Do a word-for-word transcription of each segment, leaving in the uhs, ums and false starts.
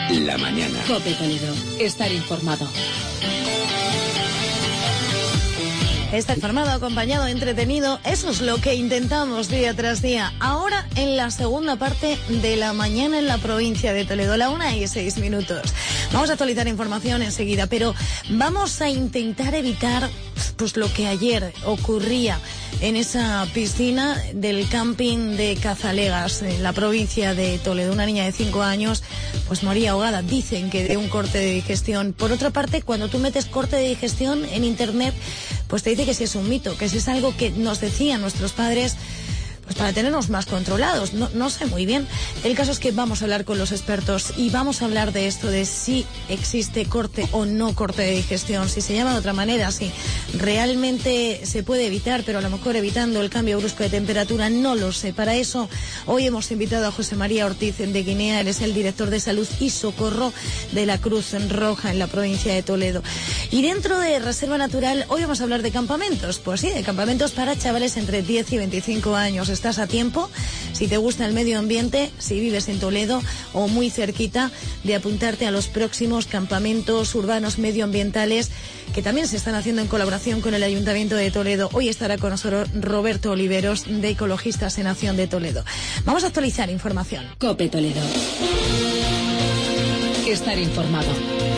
La mañana. COPE Toledo. Estar informado. Está informado, acompañado, entretenido. Eso es lo que intentamos día tras día. Ahora en la segunda parte de la mañana en la provincia de Toledo, la una y seis minutos. Vamos a actualizar información enseguida, pero vamos a intentar evitar pues lo que ayer ocurría en esa piscina del camping de Cazalegas, en la provincia de Toledo. Una niña de cinco años pues moría ahogada, dicen que de un corte de digestión. Por otra parte, cuando tú metes corte de digestión en internet, pues te dice que si es un mito, que si es algo que nos decían nuestros padres, pues para tenernos más controlados. No, no sé muy bien. El caso es que vamos a hablar con los expertos y vamos a hablar de esto, de si existe corte o no corte de digestión, si se llama de otra manera, si realmente se puede evitar, pero a lo mejor evitando el cambio brusco de temperatura, no lo sé. Para eso hoy hemos invitado a José María Ortiz de Guinea. Él es el director de Salud y Socorro de la Cruz Roja en la provincia de Toledo. Y dentro de Reserva Natural, hoy vamos a hablar de campamentos. Pues sí, de campamentos para chavales entre diez y veinticinco años. Estás a tiempo, si te gusta el medio ambiente, si vives en Toledo o muy cerquita, de apuntarte a los próximos campamentos urbanos medioambientales que también se están haciendo en colaboración con el Ayuntamiento de Toledo. Hoy estará con nosotros Roberto Oliveros, de Ecologistas en Acción de Toledo. Vamos a actualizar información. COPE Toledo. Estar informado.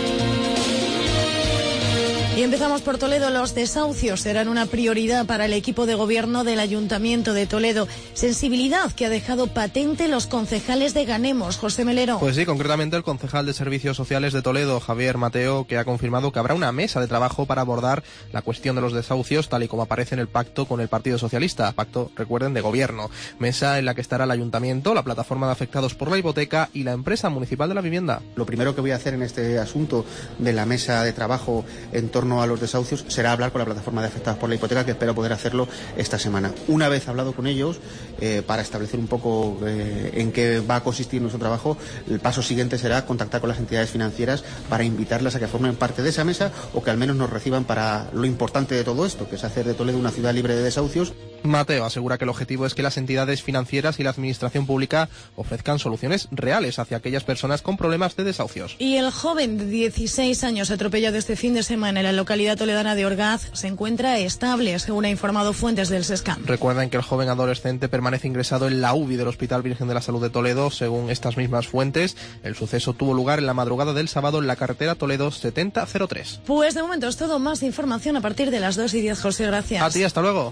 Y empezamos por Toledo. Los desahucios serán una prioridad para el equipo de gobierno del Ayuntamiento de Toledo. Sensibilidad que ha dejado patente los concejales de Ganemos. José Melero. Pues sí, concretamente el concejal de Servicios Sociales de Toledo, Javier Mateo, que ha confirmado que habrá una mesa de trabajo para abordar la cuestión de los desahucios, tal y como aparece en el pacto con el Partido Socialista. Pacto, recuerden, de gobierno. Mesa en la que estará el Ayuntamiento, la plataforma de afectados por la hipoteca y la empresa municipal de la vivienda. Lo primero que voy a hacer en este asunto de la mesa de trabajo en torno a los desahucios será hablar con la plataforma de afectados por la hipoteca, que espero poder hacerlo esta semana. Una vez hablado con ellos, eh, para establecer un poco eh, en qué va a consistir nuestro trabajo, el paso siguiente será contactar con las entidades financieras para invitarlas a que formen parte de esa mesa o que al menos nos reciban para lo importante de todo esto, que es hacer de Toledo una ciudad libre de desahucios. Mateo asegura que el objetivo es que las entidades financieras y la administración pública ofrezcan soluciones reales hacia aquellas personas con problemas de desahucios. Y el joven de dieciséis años atropellado este fin de semana en la localidad toledana de Orgaz se encuentra estable, según ha informado fuentes del SESCAM. Recuerden que el joven adolescente permanece ingresado en la U B I del Hospital Virgen de la Salud de Toledo. Según estas mismas fuentes, el suceso tuvo lugar en la madrugada del sábado en la carretera Toledo setenta cero tres. Pues de momento es todo. Más información a partir de las dos y diez, José. Gracias. A ti, hasta luego.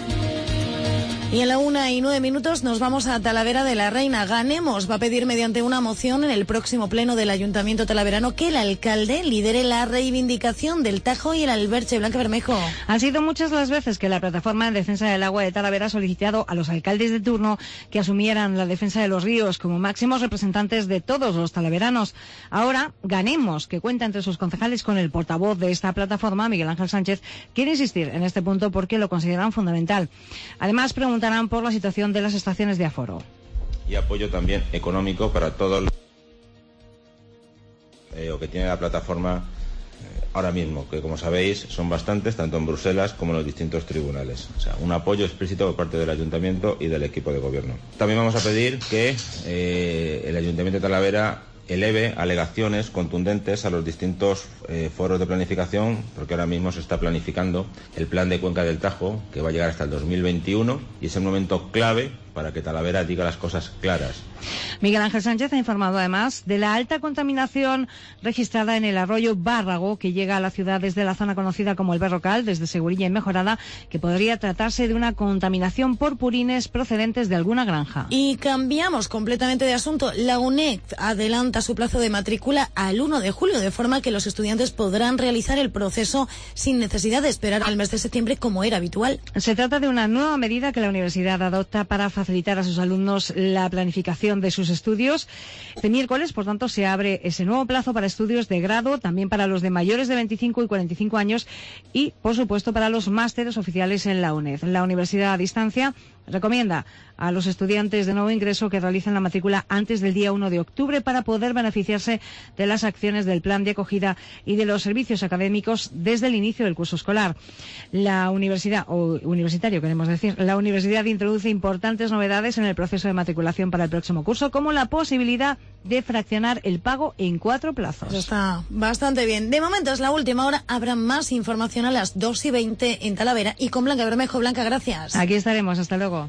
Y en la una y nueve minutos nos vamos a Talavera de la Reina. Ganemos va a pedir mediante una moción en el próximo pleno del Ayuntamiento talaverano que el alcalde lidere la reivindicación del Tajo y el Alberche. Blanca Bermejo. Han sido muchas las veces que la Plataforma en Defensa del Agua de Talavera ha solicitado a los alcaldes de turno que asumieran la defensa de los ríos como máximos representantes de todos los talaveranos. Ahora, Ganemos, que cuenta entre sus concejales con el portavoz de esta plataforma, Miguel Ángel Sánchez, quiere insistir en este punto porque lo consideran fundamental. Además, preguntarán por la situación de las estaciones de aforo. Y apoyo también económico para todos los eh, o que tiene la plataforma eh, ahora mismo, que como sabéis son bastantes, tanto en Bruselas como en los distintos tribunales. O sea, un apoyo explícito por parte del Ayuntamiento y del equipo de gobierno. También vamos a pedir que eh, el Ayuntamiento de Talavera eleve alegaciones contundentes a los distintos eh, foros de planificación, porque ahora mismo se está planificando el plan de Cuenca del Tajo, que va a llegar hasta el dos mil veintiuno, y es un momento clave para que Talavera diga las cosas claras. Miguel Ángel Sánchez ha informado además de la alta contaminación registrada en el arroyo Bárrago, que llega a la ciudad desde la zona conocida como el Berrocal, desde Segurilla y Mejorada, que podría tratarse de una contaminación por purines procedentes de alguna granja. Y cambiamos completamente de asunto. La UNED adelanta su plazo de matrícula al uno de julio, de forma que los estudiantes podrán realizar el proceso sin necesidad de esperar al mes de septiembre, como era habitual. Se trata de una nueva medida que la universidad adopta para facilitar a sus alumnos la planificación de sus estudios. Este miércoles, por tanto, se abre ese nuevo plazo para estudios de grado, también para los de mayores de veinticinco y cuarenta y cinco años y, por supuesto, para los másteres oficiales en la UNED. La Universidad a Distancia recomienda a los estudiantes de nuevo ingreso que realicen la matrícula antes del día uno de octubre para poder beneficiarse de las acciones del plan de acogida y de los servicios académicos desde el inicio del curso escolar. La universidad, o universitario queremos decir, la universidad introduce importantes novedades en el proceso de matriculación para el próximo curso, como la posibilidad de fraccionar el pago en cuatro plazos. Eso está bastante bien. De momento es la última hora. Habrá más información a las dos y veinte en Talavera y con Blanca Bermejo. Blanca, gracias. Aquí estaremos. Hasta luego.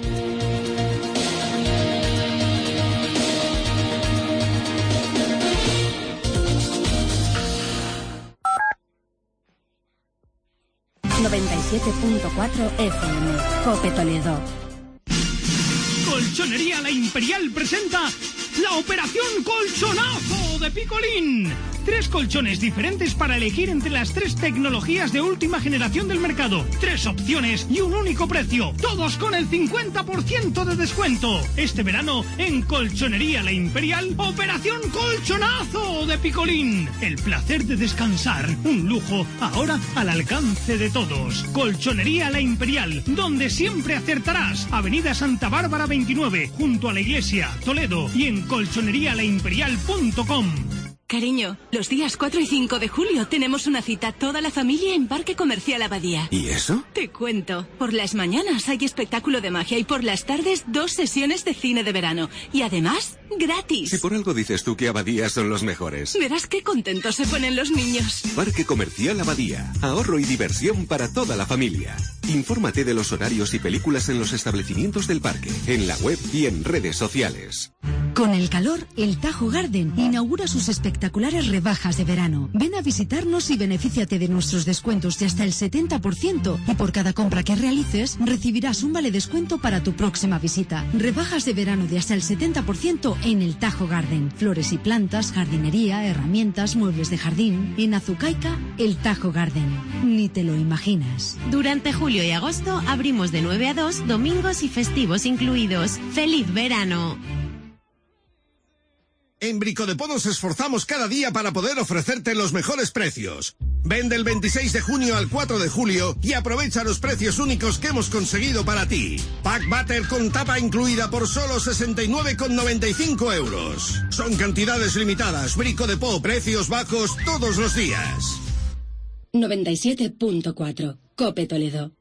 noventa y siete punto cuatro F M, Cope Toledo. Colchonería La Imperial presenta la Operación Colchonazo de Picolín. Tres colchones diferentes para elegir entre las tres tecnologías de última generación del mercado. Tres opciones y un único precio. Todos con el cincuenta por ciento de descuento. Este verano en Colchonería La Imperial, Operación Colchonazo de Picolín. El placer de descansar. Un lujo ahora al alcance de todos. Colchonería La Imperial, donde siempre acertarás. Avenida Santa Bárbara veintinueve, junto a la iglesia, Toledo, y en colchonería la imperial punto com. Cariño, los días cuatro y cinco de julio tenemos una cita toda la familia en Parque Comercial Abadía. ¿Y eso? Te cuento. Por las mañanas hay espectáculo de magia y por las tardes dos sesiones de cine de verano. Y además, gratis. Si por algo dices tú que Abadía son los mejores. Verás qué contentos se ponen los niños. Parque Comercial Abadía. Ahorro y diversión para toda la familia. Infórmate de los horarios y películas en los establecimientos del parque, en la web y en redes sociales. Con el calor, el Tajo Garden inaugura sus espectaculares rebajas de verano. Ven a visitarnos y benefíciate de nuestros descuentos de hasta el setenta por ciento. Y por cada compra que realices, recibirás un vale descuento para tu próxima visita. Rebajas de verano de hasta el setenta por ciento en el Tajo Garden. Flores y plantas, jardinería, herramientas, muebles de jardín. En Azucaica, el Tajo Garden. Ni te lo imaginas. Durante julio y agosto abrimos de nueve a dos, domingos y festivos incluidos. ¡Feliz verano! En Brico de Po nos esforzamos cada día para poder ofrecerte los mejores precios. Ven del veintiséis de junio al cuatro de julio y aprovecha los precios únicos que hemos conseguido para ti. Pack Butter con tapa incluida por solo sesenta y nueve con noventa y cinco euros. Son cantidades limitadas. Brico de Po, precios bajos todos los días. noventa y siete punto cuatro, Cope Toledo.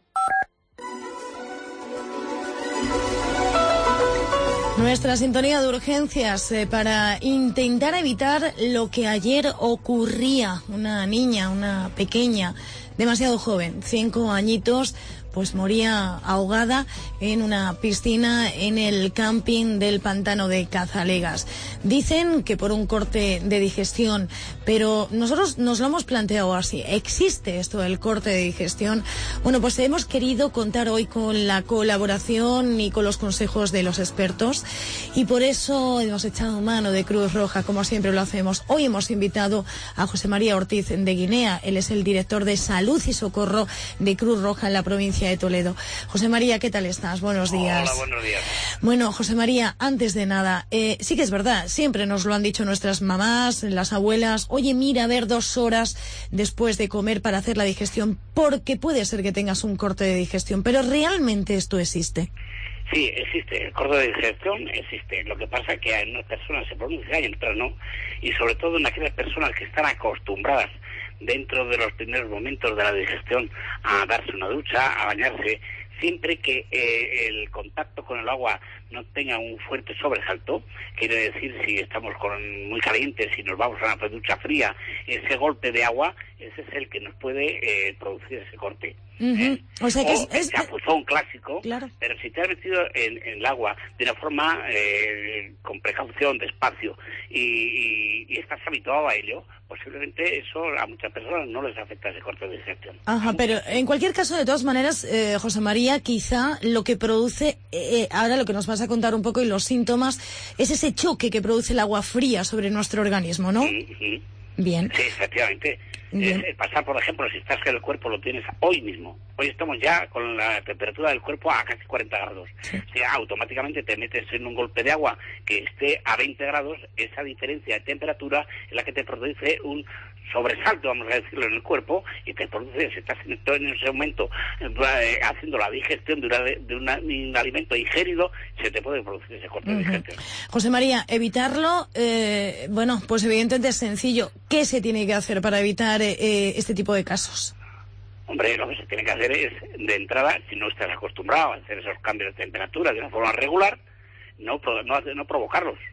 Nuestra sintonía de urgencias eh, para intentar evitar lo que ayer ocurría. Una niña, una pequeña, demasiado joven, cinco añitos, pues moría ahogada en una piscina en el camping del pantano de Cazalegas. Dicen que por un corte de digestión, pero nosotros nos lo hemos planteado así. ¿Existe esto del corte de digestión? Bueno, pues hemos querido contar hoy con la colaboración y con los consejos de los expertos y por eso hemos echado mano de Cruz Roja, como siempre lo hacemos. Hoy hemos invitado a José María Ortiz de Guinea. Él es el director de Salud y Socorro de Cruz Roja en la provincia de Toledo. José María, ¿qué tal estás? Buenos días. Hola, buenos días. Bueno, José María, antes de nada, eh, sí que es verdad, siempre nos lo han dicho nuestras mamás, las abuelas, oye, mira, a ver dos horas después de comer para hacer la digestión, porque puede ser que tengas un corte de digestión, pero ¿realmente esto existe? Sí, existe, el corte de digestión existe. Lo que pasa es que en unas personas se pronuncia y en otras no, y sobre todo en aquellas personas que están acostumbradas dentro de los primeros momentos de la digestión a darse una ducha, a bañarse, siempre que eh, el contacto con el agua no tenga un fuerte sobresalto, quiere decir si estamos con muy calientes, si nos vamos a una ducha fría, ese golpe de agua, ese es el que nos puede eh, producir ese corte. Uh-huh. ¿Eh? O sea que o es, es... el chapuzón clásico, claro. Pero si te has metido en, en el agua de una forma eh, con precaución, despacio, y, y, y estás habituado a ello, posiblemente eso a muchas personas no les afecta ese corte de digestión. Ajá, pero en cualquier caso, de todas maneras, eh, José María, quizá lo que produce, eh, ahora lo que nos vas a contar un poco y los síntomas, es ese choque que produce el agua fría sobre nuestro organismo, ¿no? Uh-huh. Bien. Sí, efectivamente. Es, es pasar, por ejemplo, si estás que el cuerpo lo tienes hoy mismo. Hoy estamos ya con la temperatura del cuerpo a casi cuarenta grados. Sí. O sea, automáticamente te metes en un golpe de agua que esté a veinte grados, esa diferencia de temperatura es la que te produce un sobresalto, vamos a decirlo, en el cuerpo, y te produce, si estás en, en ese momento eh, haciendo la digestión de, una, de una, un alimento ingerido, se te puede producir ese corte uh-huh. de digestión. José María, evitarlo, eh, bueno, pues evidentemente es sencillo. ¿Qué se tiene que hacer para evitar eh, este tipo de casos? Hombre, lo que se tiene que hacer es, de entrada, si no estás acostumbrado a hacer esos cambios de temperatura de una forma regular, no, no, no provocarlos.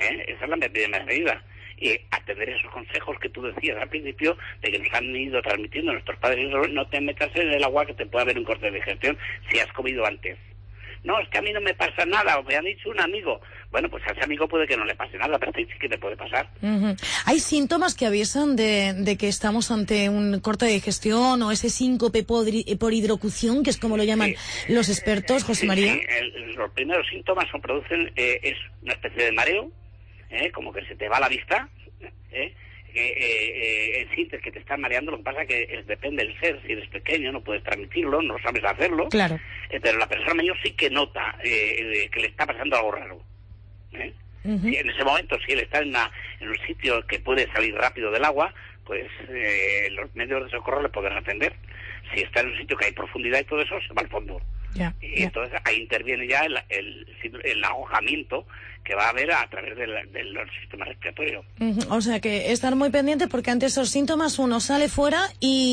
¿eh? Esa es la primera medida. Y atender esos consejos que tú decías al principio, de que nos han ido transmitiendo nuestros padres, no te metas en el agua que te puede haber un corte de digestión si has comido antes. No, es que a mí no me pasa nada, o me ha dicho un amigo. Bueno, pues a ese amigo puede que no le pase nada, pero a ti sí que te puede pasar. Uh-huh. ¿Hay síntomas que avisan de, de que estamos ante un corte de digestión o ese síncope por, por hidrocución, que es como lo llaman sí. los expertos, José sí, María? Sí, el, los primeros síntomas son producen eh, es una especie de mareo, eh, como que se te va la vista, eh, que eh, eh, sientes que te están mareando. Lo que pasa que es, depende del ser. Si eres pequeño no puedes transmitirlo, no sabes hacerlo, claro. eh, pero la persona mayor sí que nota eh, que le está pasando algo raro, ¿eh? Uh-huh. Si en ese momento, si él está en, una, en un sitio que puede salir rápido del agua, pues eh, los medios de socorro le podrán atender. Si está en un sitio que hay profundidad y todo eso, se va al fondo. Ya, y ya. entonces ahí interviene ya el, el, el ahogamiento que va a haber a través del, del sistema respiratorio. Uh-huh. O sea que estar muy pendiente, porque ante esos síntomas uno sale fuera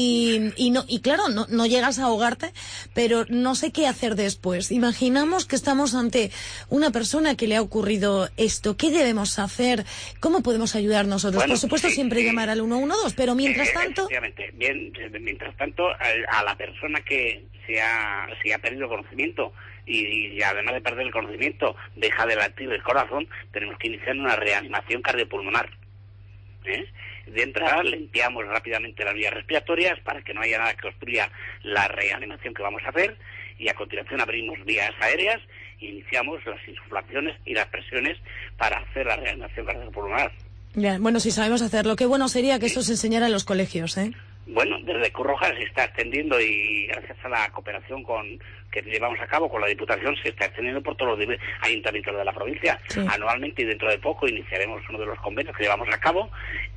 y, y no y claro, no, no llegas a ahogarte, pero no sé qué hacer después. Imaginamos que estamos ante una persona que le ha ocurrido esto. ¿Qué debemos hacer? ¿Cómo podemos ayudar nosotros? Bueno, por supuesto, sí, siempre sí. llamar al uno uno dos, pero mientras eh, tanto... Efectivamente. Bien, mientras tanto, a, a la persona que se ha, se ha perdido conocimiento y, y además de perder el conocimiento deja de latir el corazón, tenemos que iniciar una reanimación cardiopulmonar. ¿eh? De entrada limpiamos rápidamente las vías respiratorias para que no haya nada que obstruya la reanimación que vamos a hacer, y a continuación abrimos vías aéreas e iniciamos las insuflaciones y las presiones para hacer la reanimación cardiopulmonar. Ya, bueno, si sabemos hacerlo, qué bueno sería que esto se enseñara en los colegios, ¿eh? Bueno, desde Cruz Roja se está extendiendo, y gracias a la cooperación con que llevamos a cabo con la Diputación, se está extendiendo por todos los ayuntamientos de la provincia. Sí. Anualmente, y dentro de poco iniciaremos uno de los convenios que llevamos a cabo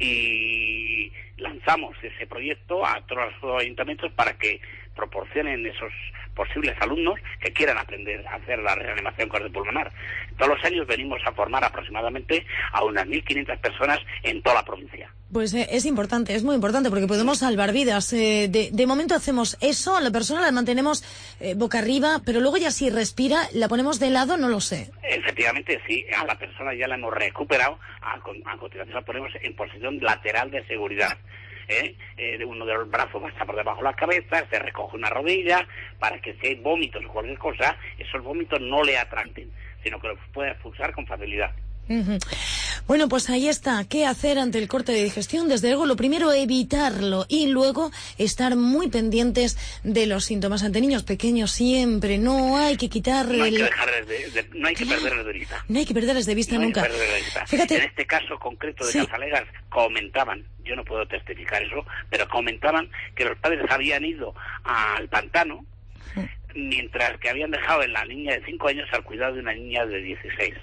y lanzamos ese proyecto a todos los ayuntamientos para que proporcionen esos posibles alumnos que quieran aprender a hacer la reanimación cardiopulmonar. Todos los años venimos a formar aproximadamente a unas mil quinientas personas en toda la provincia. Pues eh, es importante, es muy importante, porque podemos salvar vidas. Eh, de, de momento hacemos eso, a la persona la mantenemos eh, boca arriba, pero luego ya si respira, la ponemos de lado, no lo sé. Efectivamente, sí, a la persona ya la hemos recuperado, a, a continuación la ponemos en posición lateral de seguridad. ¿Eh? Eh, uno de los brazos pasa por debajo de la cabeza, se recoge una rodilla, para que si hay vómitos o cualquier cosa, esos vómitos no le atracten, sino que los pueda expulsar con facilidad. Uh-huh. Bueno, pues ahí está. ¿Qué hacer ante el corte de digestión? Desde luego, lo primero, evitarlo, y luego estar muy pendientes de los síntomas. Ante niños pequeños siempre no hay que quitarle... No hay que, el... dejarles de, de, no hay que claro. perderles de vista. No hay que perderles de vista no nunca. Hay que perderles de vista. Fíjate... En este caso concreto de sí. Casalegas, comentaban, yo no puedo testificar eso, pero comentaban que los padres habían ido al pantano, sí. mientras que habían dejado en la niña de cinco años al cuidado de una niña de dieciséis.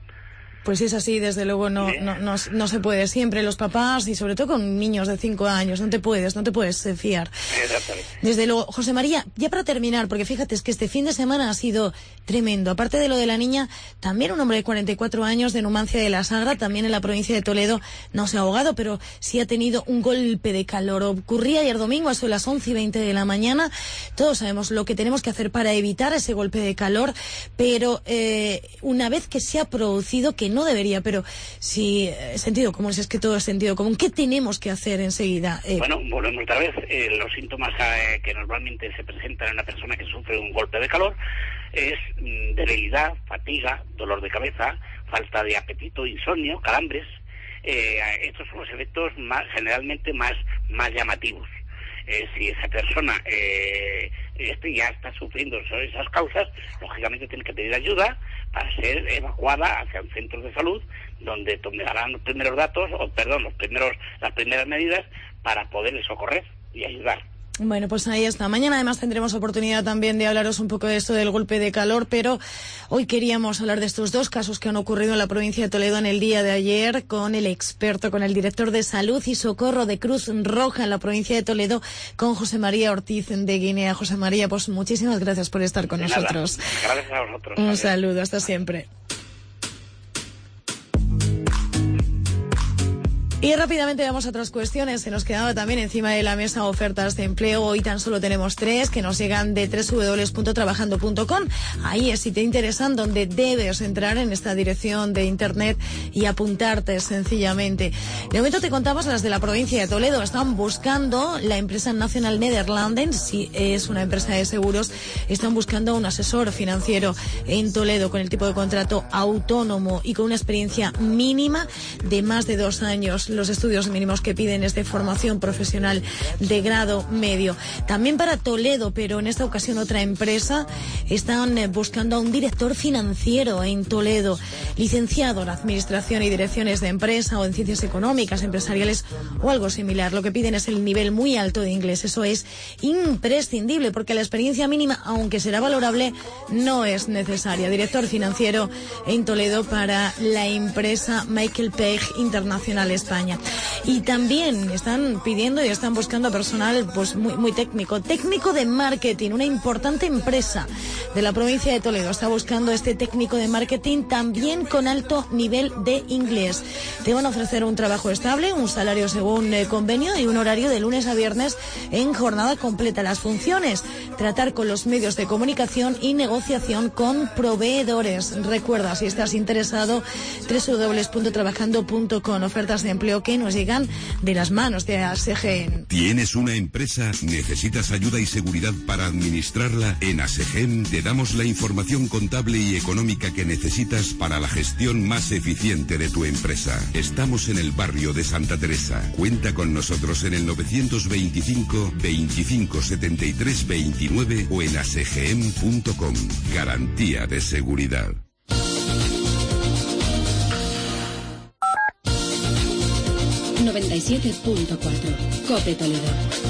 Pues es así, desde luego no, no, no, no se puede siempre, los papás, y sobre todo con niños de cinco años, no te puedes, no te puedes fiar. Exactamente. Desde luego, José María, ya para terminar, porque fíjate, es que este fin de semana ha sido tremendo. Aparte de lo de la niña, también un hombre de cuarenta y cuatro años de Numancia de la Sagra, también en la provincia de Toledo, no se ha ahogado, pero sí ha tenido un golpe de calor. Ocurría ayer domingo a eso de las once y veinte de la mañana. Todos sabemos lo que tenemos que hacer para evitar ese golpe de calor, pero eh, una vez que se ha producido, que no debería, pero si eh, sentido común, si es que todo es sentido común, ¿qué tenemos que hacer enseguida? Eh, bueno, volvemos otra vez. Eh, los síntomas eh, que normalmente se presentan en una persona que sufre un golpe de calor es mm, debilidad, fatiga, dolor de cabeza, falta de apetito, insomnio, calambres. Eh, estos son los efectos más, generalmente más, más llamativos. Eh, si esa persona eh, este ya está sufriendo esas causas, lógicamente tiene que pedir ayuda para ser evacuada hacia un centro de salud donde tomarán los primeros datos, o perdón, los primeros, las primeras medidas para poderle socorrer y ayudar. Bueno, pues ahí está. Mañana además tendremos oportunidad también de hablaros un poco de esto del golpe de calor, pero hoy queríamos hablar de estos dos casos que han ocurrido en la provincia de Toledo en el día de ayer con el experto, con el director de Salud y Socorro de Cruz Roja en la provincia de Toledo, con José María Ortiz de Guinea. José María, pues muchísimas gracias por estar con de nosotros. Nada. Gracias a vosotros. Un Adiós. saludo, hasta siempre. Y rápidamente vamos a otras cuestiones. Se nos quedaba también encima de la mesa ofertas de empleo. Hoy tan solo tenemos tres que nos llegan de doble u doble u doble u punto trabajando punto com. Ahí es, si te interesan, donde debes entrar en esta dirección de internet y apuntarte sencillamente. De momento te contamos las de la provincia de Toledo. Están buscando la empresa National Nederlanden, si es una empresa de seguros, están buscando un asesor financiero en Toledo con el tipo de contrato autónomo y con una experiencia mínima de más de dos años. Los estudios mínimos que piden es de formación profesional de grado medio. También para Toledo, pero en esta ocasión otra empresa, están buscando a un director financiero en Toledo, licenciado en Administración y Direcciones de Empresa o en Ciencias Económicas, Empresariales o algo similar. Lo que piden es el nivel muy alto de inglés. Eso es imprescindible porque la experiencia mínima, aunque será valorable, no es necesaria. Director financiero en Toledo para la empresa Michael Page Internacional España. Y también están pidiendo y están buscando personal pues muy, muy técnico, técnico de marketing. Una importante empresa de la provincia de Toledo está buscando este técnico de marketing también con alto nivel de inglés. Te van a ofrecer un trabajo estable, un salario según eh, convenio y un horario de lunes a viernes en jornada completa. Las funciones: tratar con los medios de comunicación y negociación con proveedores. Recuerda, si estás interesado, doble u doble u doble u punto trabajando punto com. Ofertas de empleo que nos llegan de las manos de A S G M. ¿Tienes una empresa? ¿Necesitas ayuda y seguridad para administrarla? En A S G M te damos la información contable y económica que necesitas para la gestión más eficiente de tu empresa. Estamos en el barrio de Santa Teresa. Cuenta con nosotros en el novecientos veinticinco, veinticinco, setenta y tres, veintinueve o en a s g m punto com. Garantía de seguridad. noventa y siete punto cuatro. COPE Toledo.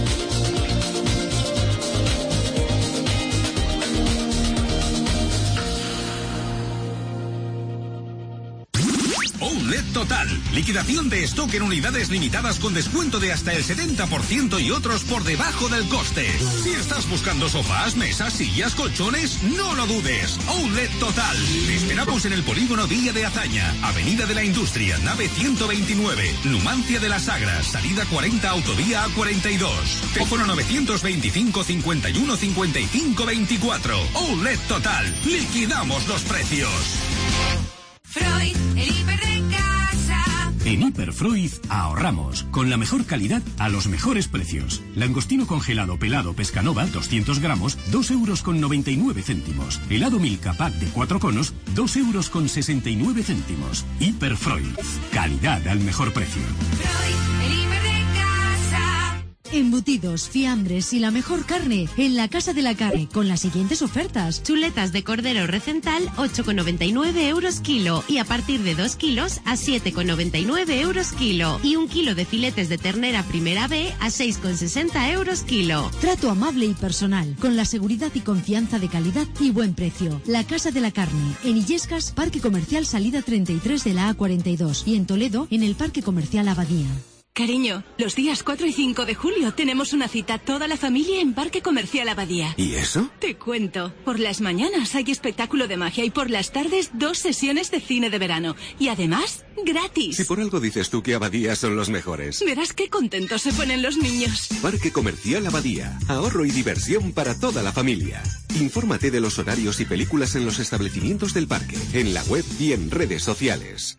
Outlet Total. Liquidación de stock en unidades limitadas con descuento de hasta el setenta por ciento y otros por debajo del coste. Si estás buscando sofás, mesas, sillas, colchones, no lo dudes. Outlet Total. Te esperamos en el polígono Villa de Azaña, Avenida de la Industria, nave ciento veintinueve, Numancia de las Sagras, salida cuarenta, autovía A cuarenta y dos. Teléfono novecientos veinticinco, cincuenta y uno, cincuenta y cinco, veinticuatro. Outlet Total. Liquidamos los precios. Freud, el hiper de casa. En Hiperfreud ahorramos, con la mejor calidad a los mejores precios. Langostino congelado pelado Pescanova, doscientos gramos, dos euros con noventa y nueve céntimos. Helado Milka Pack de cuatro conos, dos euros con sesenta y nueve céntimos. Hiperfreud, calidad al mejor precio. Freud, el hiper de casa. Embutidos, fiambres y la mejor carne en la Casa de la Carne con las siguientes ofertas. Chuletas de cordero recental, ocho con noventa y nueve euros kilo y a partir de dos kilos a siete con noventa y nueve euros kilo. Y un kilo de filetes de ternera primera B a seis con sesenta euros kilo. Trato amable y personal con la seguridad y confianza de calidad y buen precio. La Casa de la Carne en Illescas, Parque Comercial Salida treinta y tres de la A cuarenta y dos y en Toledo en el Parque Comercial Abadía. Cariño, los días cuatro y cinco de julio tenemos una cita toda la familia en Parque Comercial Abadía. ¿Y eso? Te cuento. Por las mañanas hay espectáculo de magia y por las tardes dos sesiones de cine de verano. Y además, gratis. Si por algo dices tú que Abadía son los mejores. Verás qué contentos se ponen los niños. Parque Comercial Abadía. Ahorro y diversión para toda la familia. Infórmate de los horarios y películas en los establecimientos del parque, en la web y en redes sociales.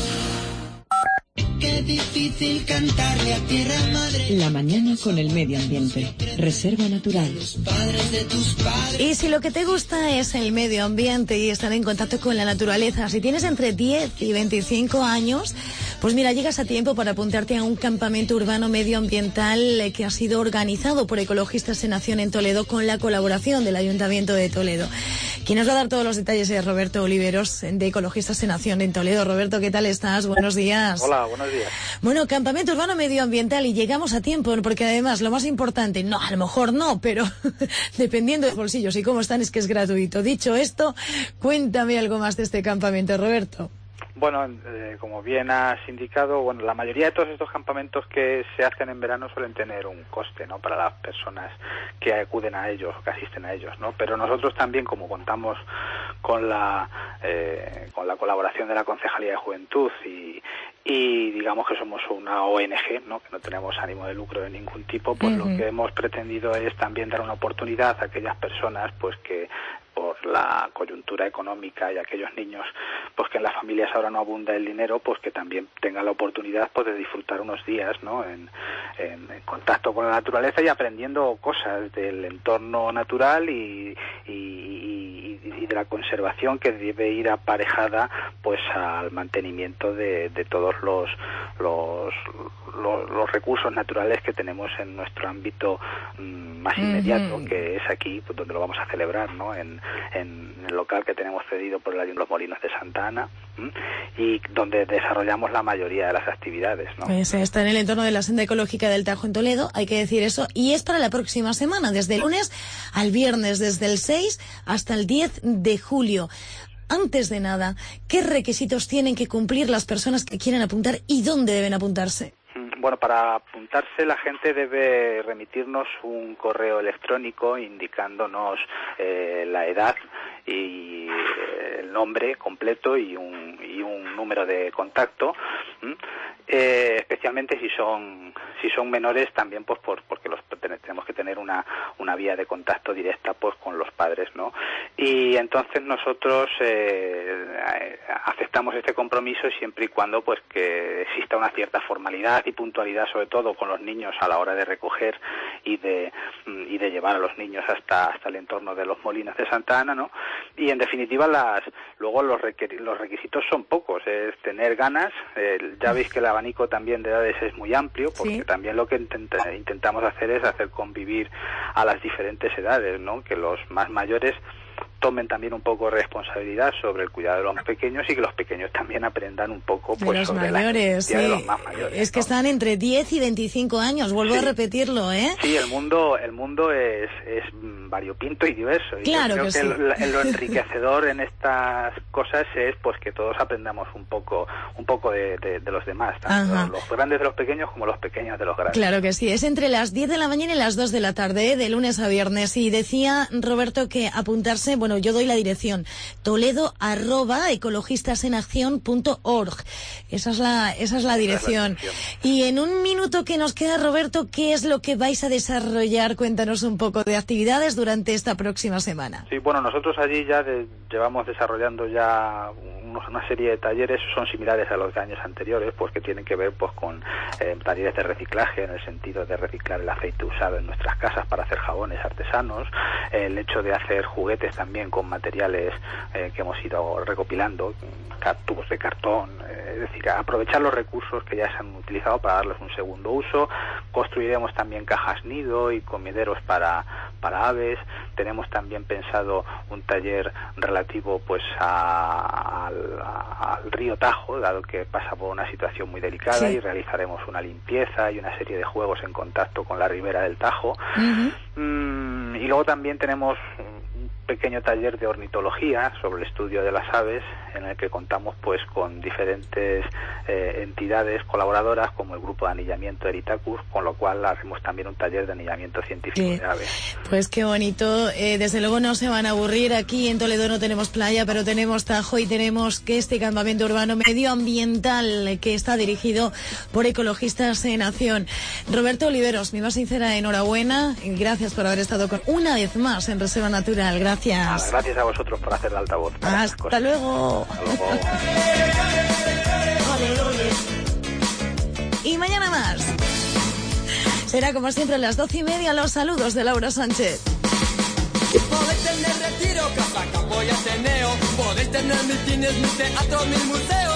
Qué difícil cantarle a tierra madre. La mañana con el medio ambiente. Reserva Natural. Y si lo que te gusta es el medio ambiente y estar en contacto con la naturaleza, si tienes entre diez y veinticinco años, pues mira, llegas a tiempo para apuntarte a un campamento urbano medioambiental que ha sido organizado por Ecologistas en Acción en Toledo con la colaboración del Ayuntamiento de Toledo. Quien nos va a dar todos los detalles es Roberto Oliveros, de Ecologistas en Acción en Toledo. Roberto, ¿qué tal estás? Buenos días. Hola, buenos días. Bueno, campamento urbano medioambiental y llegamos a tiempo, porque además lo más importante, no, a lo mejor no, pero dependiendo de bolsillos y cómo están, es que es gratuito. Dicho esto, cuéntame algo más de este campamento, Roberto. Bueno, eh, como bien has indicado, bueno, la mayoría de todos estos campamentos que se hacen en verano suelen tener un coste, ¿no?, para las personas que acuden a ellos o que asisten a ellos, ¿no? Pero nosotros también, como contamos con la eh, con la colaboración de la Concejalía de Juventud y, y digamos que somos una O N G, ¿no? Que no tenemos ánimo de lucro de ningún tipo, pues uh-huh. Lo que hemos pretendido es también dar una oportunidad a aquellas personas pues que por la coyuntura económica y aquellos niños pues que en las familias ahora no abunda el dinero, pues que también tengan la oportunidad pues de disfrutar unos días, ¿no? en, en, en contacto con la naturaleza y aprendiendo cosas del entorno natural y, y, y, y de la conservación que debe ir aparejada pues al mantenimiento de, de todos los, los, los, los recursos naturales que tenemos en nuestro ámbito mmm, más inmediato, uh-huh. que es aquí pues, donde lo vamos a celebrar, ¿no? En, en el local que tenemos cedido por el Ayuntamiento de los Molinos de Santa Ana, ¿m? Y donde desarrollamos la mayoría de las actividades, ¿no? Pues está en el entorno de la Senda Ecológica del Tajo en Toledo, hay que decir eso, y es para la próxima semana, desde el lunes al viernes, desde el seis hasta el diez de julio. Antes de nada, ¿qué requisitos tienen que cumplir las personas que quieren apuntar y dónde deben apuntarse? Bueno, para apuntarse la gente debe remitirnos un correo electrónico indicándonos eh, la edad y el nombre completo y un, y un número de contacto, eh, especialmente si son si son menores también pues por porque los tenemos que tener una una vía de contacto directa pues con los padres, ¿no? Y entonces nosotros eh, aceptamos este compromiso siempre y cuando pues que exista una cierta formalidad y puntualidad, sobre todo con los niños a la hora de recoger y de y de llevar a los niños hasta hasta el entorno de los Molinos de Santa Ana, ¿no? Y en definitiva las luego los requer, los requisitos son pocos, es tener ganas, eh, ya veis que el abanico también de edades es muy amplio, porque sí. También lo que intenta, intentamos hacer es hacer convivir a las diferentes edades, ¿no? Que los más mayores tomen también un poco de responsabilidad sobre el cuidado de los pequeños y que los pequeños también aprendan un poco pues, de los sobre mayores, la sí. de los más mayores. Es que ¿no? Están entre diez y veinticinco años, vuelvo sí. a repetirlo, ¿eh? Sí, el mundo el mundo es, es variopinto y diverso. Y claro creo que, que sí. lo, lo enriquecedor en estas cosas es pues que todos aprendamos un poco un poco de, de, de los demás, tanto Ajá. los grandes de los pequeños como los pequeños de los grandes. Claro que sí, es entre las diez de la mañana y las dos de la tarde, ¿eh? De lunes a viernes. Y decía Roberto que apuntarse, bueno, yo doy la dirección. Toledo arroba ecologistasenacción punto org. Esa es la, esa es la dirección. Y en un minuto que nos queda, Roberto, ¿qué es lo que vais a desarrollar? Cuéntanos un poco de actividades durante esta próxima semana. Sí, bueno, nosotros allí ya de, llevamos desarrollando ya unos, una serie de talleres, son similares a los de años anteriores, pues que tienen que ver pues con eh, talleres de reciclaje, en el sentido de reciclar el aceite usado en nuestras casas para hacer jabones artesanos, eh, el hecho de hacer juguetes también con materiales Eh, que hemos ido recopilando, tubos de cartón, eh, es decir, aprovechar los recursos que ya se han utilizado para darles un segundo uso. Construiremos también cajas nido y comederos para, para aves. Tenemos también pensado un taller relativo pues a, al, a, al río Tajo, dado que pasa por una situación muy delicada, sí. Y realizaremos una limpieza y una serie de juegos en contacto con la ribera del Tajo. Uh-huh. Mm, y luego también tenemos pequeño taller de ornitología sobre el estudio de las aves, en el que contamos pues con diferentes eh, entidades colaboradoras como el grupo de anillamiento Eritacus, con lo cual haremos también un taller de anillamiento científico sí. de aves. Pues qué bonito, eh, desde luego no se van a aburrir. Aquí en Toledo no tenemos playa, pero tenemos Tajo y tenemos que este campamento urbano medioambiental que está dirigido por Ecologistas en Acción. Roberto Oliveros, mi más sincera enhorabuena y gracias por haber estado con una vez más en Reserva Natural. Gracias. Nada, gracias a vosotros por hacer el altavoz. Hasta luego. Hasta luego. Y mañana más. Será como siempre a las doce y media. Los saludos de Laura Sánchez. Podéis tener retiro, casa, campo y ateneo. Podéis tener mis cines, mis teatros, mis museos.